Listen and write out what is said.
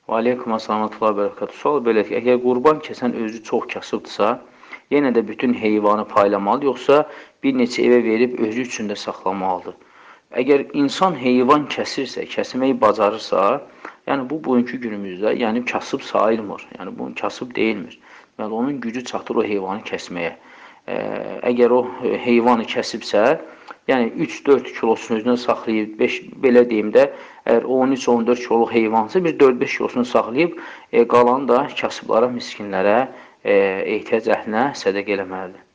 Və aleykum əssalamətullah bərəkət. Sual belə ki, əgər qurban kəsən özü çox kasıbdırsa, yenə də bütün heyvanı paylamalı, yoxsa bir neçə evə verib özü üçün də saxlamalıdır? Əgər insan heyvan kəsirsə, kəsməyi bacarırsa, yəni bu bugünkü günümüzdə yəni kasıb sayılmır. Yəni bu kasıb deyilmir. Yəni onun gücü çatır o heyvanı kəsməyə. Əgər o heyvanı kəsibsə, yəni 3-4 kilosunu özünə saxlayıb, 5 belə deyim də, əgər 13-14 kiloluq heyvansa, biz 4-5 kilosunu saxlayıb, qalanı da kasıblara, miskinlərə, ehtiyac əhlinə sədəq eləməlidir.